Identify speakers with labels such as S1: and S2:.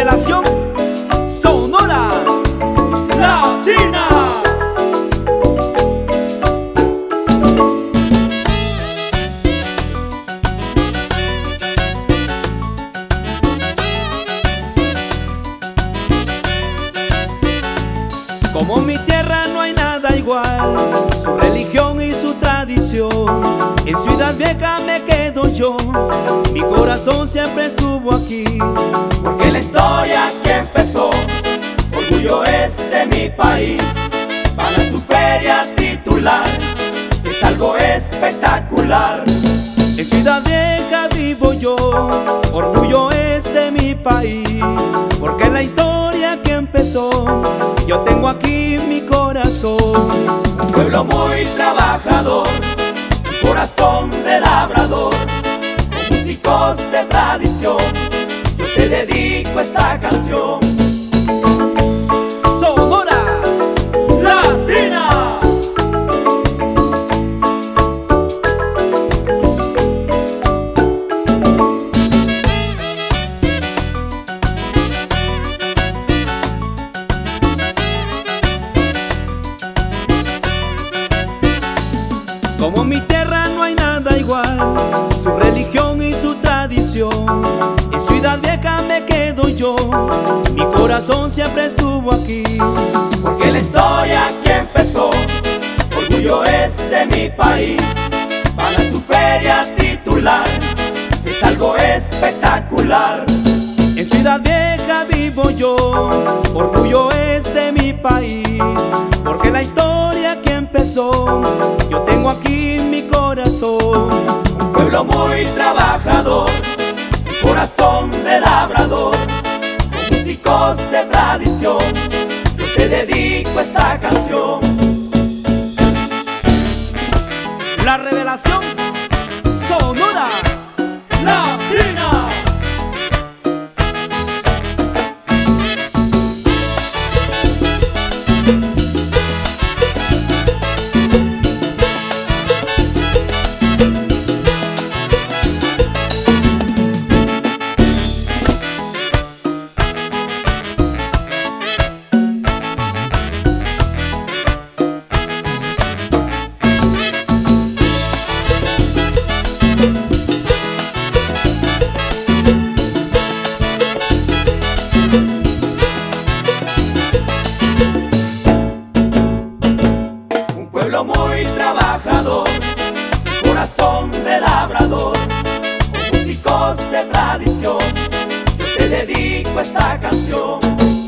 S1: revelación sonora latina. Como en mi tierra no hay nada igual, su religión y su tradición. En Ciudad Vieja me quedo yo, mi corazón siempre estuvo aquí.
S2: Porque la historia que empezó, orgullo es de mi país. Para su feria titular, es algo espectacular.
S1: En Ciudad Vieja vivo yo, orgullo es de mi país. Porque la historia que empezó, yo tengo aquí mi corazón.
S2: Un pueblo muy trabajador, un corazón de labrador, con músicos de tradición, yo te dedico esta canción.
S1: Sonora latina. Como en mi tierra no hay nada igual, su religión y su tradición. En Ciudad Vieja me quedo yo, mi corazón siempre estuvo aquí.
S2: Porque la historia que empezó, orgullo es de mi país. Para su feria titular, es algo espectacular.
S1: En Ciudad Vieja vivo yo, orgullo es de mi país. Porque la historia que empezó, yo tengo aquí mi corazón.
S2: Un pueblo muy trabajador, un corazón de labrador, con músicos de tradición, yo te dedico esta canción.
S1: La revelación sonora latina.
S2: Un pueblo muy trabajador, un corazón de labrador, con músicos de tradición, yo te dedico esta canción.